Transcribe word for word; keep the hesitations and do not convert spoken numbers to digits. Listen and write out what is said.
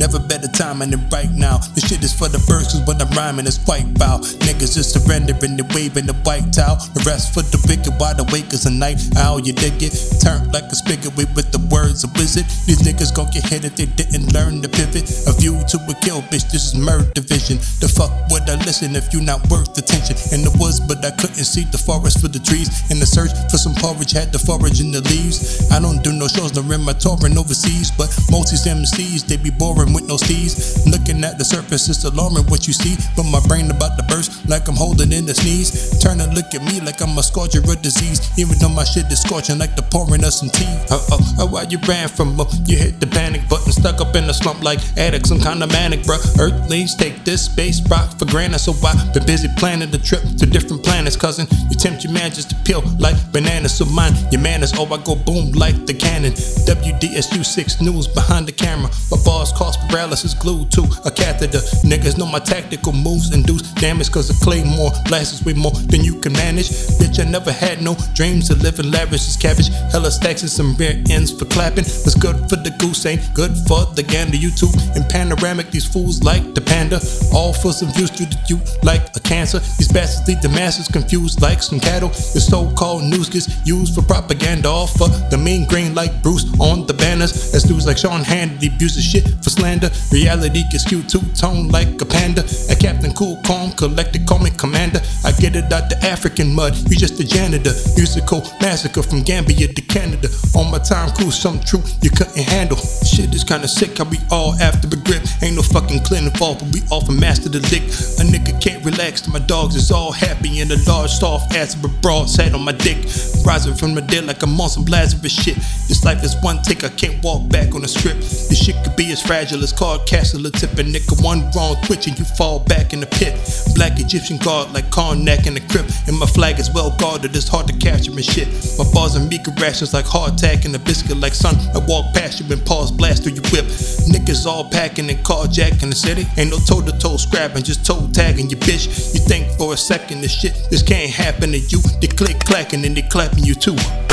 Never better timing than right now. This shit is for the birds, cause when I'm rhyming it's quite foul. Niggas just surrendering, they waving the white towel. The rest for the wicked, wide awake as a night owl. You dig it? Turned like a spigot with the words of wizard. These niggas gon' get hit if they didn't learn to pivot. A view to a kill, bitch, this is murder vision. The fuck would I listen if you not worth attention? In the woods, but I couldn't see the forest for the trees. In the search for some porridge, had to forage in the leaves. I don't do no shows, no rim, I touring overseas. But most these M Cs, they be boring with no steez. Looking at the surface, it's alarming what you see. But my brain about to burst like I'm holding in the sneeze. Turn and look at me like I'm a scorcher of disease. Even though my shit is scorching like the pouring of some tea. Uh-oh, uh, why you ran from up? You hit the panic button, stuck up in a slump like addict, some kind of manic, bruh. Earthlings take this space rock for granted, so I've been busy planning the trip to different planets, cousin. You tempt your man just to peel like bananas, so mine your manners. Oh, I go boom like the cannon. W D S U six News behind the camera. My bars cause paralysis glued to a catheter. Niggas know my tactical moves induce damage, cause a claymore blasts way more than you can manage. Bitch, I never had no dreams of living lavish as cabbage. Hella stacks and some rare ends for clapping. What's good for the goose ain't good for the gander. YouTube and panoramic, these fools like the panda. All for some views to the youth like a cancer. These bastards lead the masses confused like some cattle. The so-called news gets used for propaganda. All for the mean green like Bruce on the banners. As dudes like Sean Hannity abuses shit for slander. Reality gets skewed two-tone like a panda. A Captain Cool Calm collected, call me commander. I get it out the African mud, you just a janitor. Musical massacre from Gambia to Canada. On my time cruise, some truth you couldn't handle. Shit is kinda sick how we all after a grip. Ain't no fucking clean involved, but we all for master the lick. A nigga can't relax till my dogs is all happy. And a large soft ass of a broad sat on my dick. Rising from the dead like I'm on some Lazarus shit. This life is one take, I can't walk back on the script. This shit could be as fragile as card castle or tip. A nigga one wrong twitch and you fall back in the pit. Black Egyptian guard like Karnak in the crypt. And my flag is well guarded, it's hard to capture and shit. My bars are meeker rations like hardtack and a biscuit like son. I walk past you and pause blast through your whip. Niggas all packing and carjacking the city. Ain't no toe to toe scrapping, just toe tagging your bitch. You think for a second this shit, this can't happen to you. They click clacking and they clapping you too.